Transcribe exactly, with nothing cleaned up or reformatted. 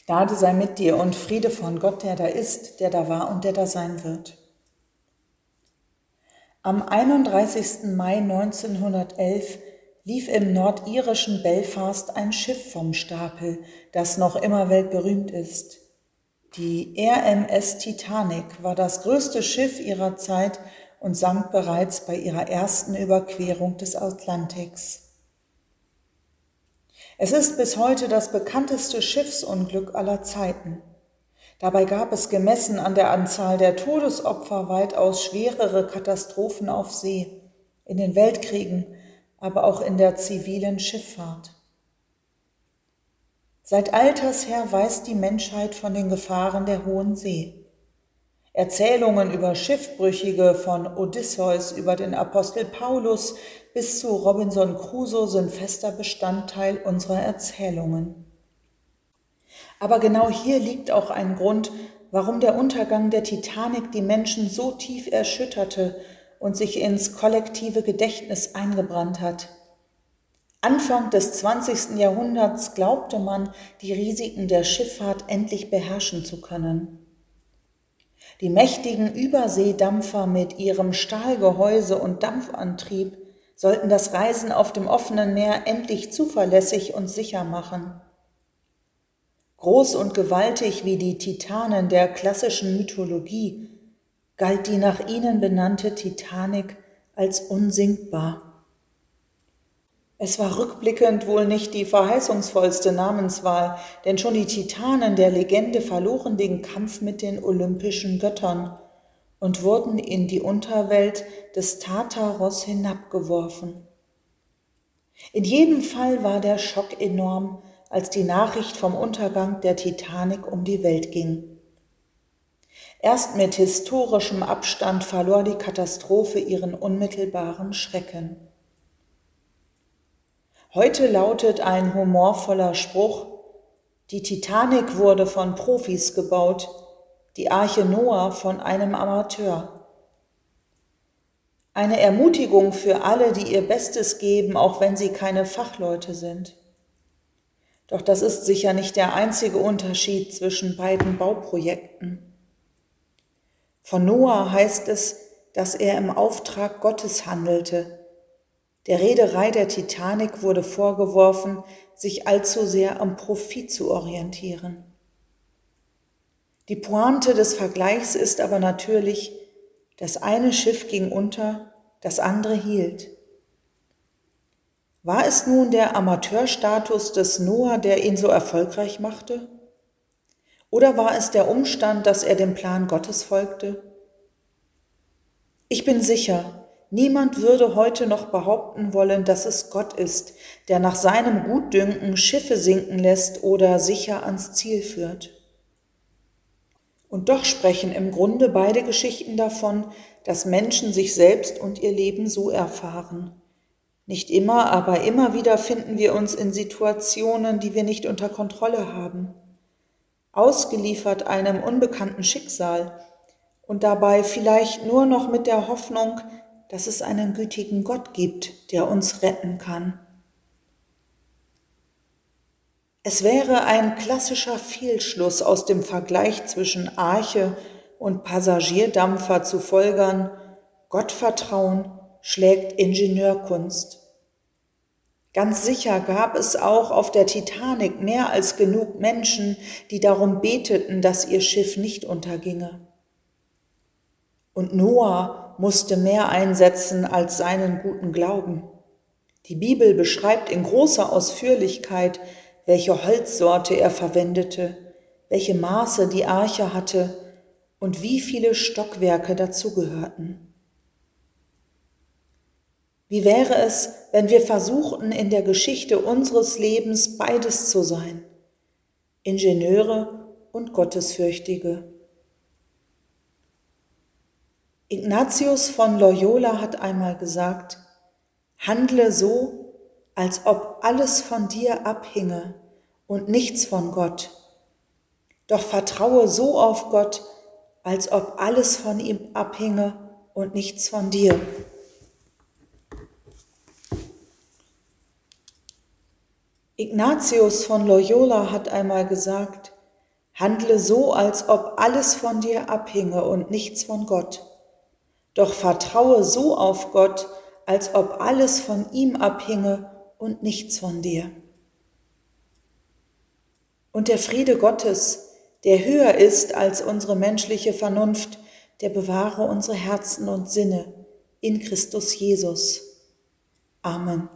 Gnade sei mit dir und Friede von Gott, der da ist, der da war und der da sein wird. Am einunddreißigsten Mai neunzehnhundertelf lief im nordirischen Belfast ein Schiff vom Stapel, das noch immer weltberühmt ist. Die R M S Titanic war das größte Schiff ihrer Zeit und sank bereits bei ihrer ersten Überquerung des Atlantiks. Es ist bis heute das bekannteste Schiffsunglück aller Zeiten. Dabei gab es gemessen an der Anzahl der Todesopfer weitaus schwerere Katastrophen auf See, in den Weltkriegen, aber auch in der zivilen Schifffahrt. Seit alters her weiß die Menschheit von den Gefahren der hohen See. Erzählungen über Schiffbrüchige von Odysseus über den Apostel Paulus bis zu Robinson Crusoe sind fester Bestandteil unserer Erzählungen. Aber genau hier liegt auch ein Grund, warum der Untergang der Titanic die Menschen so tief erschütterte und sich ins kollektive Gedächtnis eingebrannt hat. Anfang des zwanzigsten Jahrhunderts glaubte man, die Risiken der Schifffahrt endlich beherrschen zu können. Die mächtigen Überseedampfer mit ihrem Stahlgehäuse und Dampfantrieb sollten das Reisen auf dem offenen Meer endlich zuverlässig und sicher machen. Groß und gewaltig wie die Titanen der klassischen Mythologie galt die nach ihnen benannte Titanic als unsinkbar. Es war rückblickend wohl nicht die verheißungsvollste Namenswahl, denn schon die Titanen der Legende verloren den Kampf mit den olympischen Göttern und wurden in die Unterwelt des Tartaros hinabgeworfen. In jedem Fall war der Schock enorm, als die Nachricht vom Untergang der Titanic um die Welt ging. Erst mit historischem Abstand verlor die Katastrophe ihren unmittelbaren Schrecken. Heute lautet ein humorvoller Spruch: Die Titanic wurde von Profis gebaut, die Arche Noah von einem Amateur. Eine Ermutigung für alle, die ihr Bestes geben, auch wenn sie keine Fachleute sind. Doch das ist sicher nicht der einzige Unterschied zwischen beiden Bauprojekten. Von Noah heißt es, dass er im Auftrag Gottes handelte. Der Reederei der Titanic wurde vorgeworfen, sich allzu sehr am Profit zu orientieren. Die Pointe des Vergleichs ist aber natürlich, das eine Schiff ging unter, das andere hielt. War es nun der Amateurstatus des Noah, der ihn so erfolgreich machte? Oder war es der Umstand, dass er dem Plan Gottes folgte? Ich bin sicher, niemand würde heute noch behaupten wollen, dass es Gott ist, der nach seinem Gutdünken Schiffe sinken lässt oder sicher ans Ziel führt. Und doch sprechen im Grunde beide Geschichten davon, dass Menschen sich selbst und ihr Leben so erfahren. Nicht immer, aber immer wieder finden wir uns in Situationen, die wir nicht unter Kontrolle haben, ausgeliefert einem unbekannten Schicksal und dabei vielleicht nur noch mit der Hoffnung, dass es einen gütigen Gott gibt, der uns retten kann. Es wäre ein klassischer Fehlschluss aus dem Vergleich zwischen Arche und Passagierdampfer zu folgern, Gottvertrauen schlägt Ingenieurkunst. Ganz sicher gab es auch auf der Titanic mehr als genug Menschen, die darum beteten, dass ihr Schiff nicht unterginge. Und Noah musste mehr einsetzen als seinen guten Glauben. Die Bibel beschreibt in großer Ausführlichkeit, welche Holzsorte er verwendete, welche Maße die Arche hatte und wie viele Stockwerke dazugehörten. Wie wäre es, wenn wir versuchten, in der Geschichte unseres Lebens beides zu sein, Ingenieure und Gottesfürchtige? Ignatius von Loyola hat einmal gesagt: Handle so, als ob alles von dir abhinge und nichts von Gott. Doch vertraue so auf Gott, als ob alles von ihm abhinge und nichts von dir. Ignatius von Loyola hat einmal gesagt: Handle so, als ob alles von dir abhinge und nichts von Gott. Doch vertraue so auf Gott, als ob alles von ihm abhinge und nichts von dir. Und der Friede Gottes, der höher ist als unsere menschliche Vernunft, der bewahre unsere Herzen und Sinne in Christus Jesus. Amen.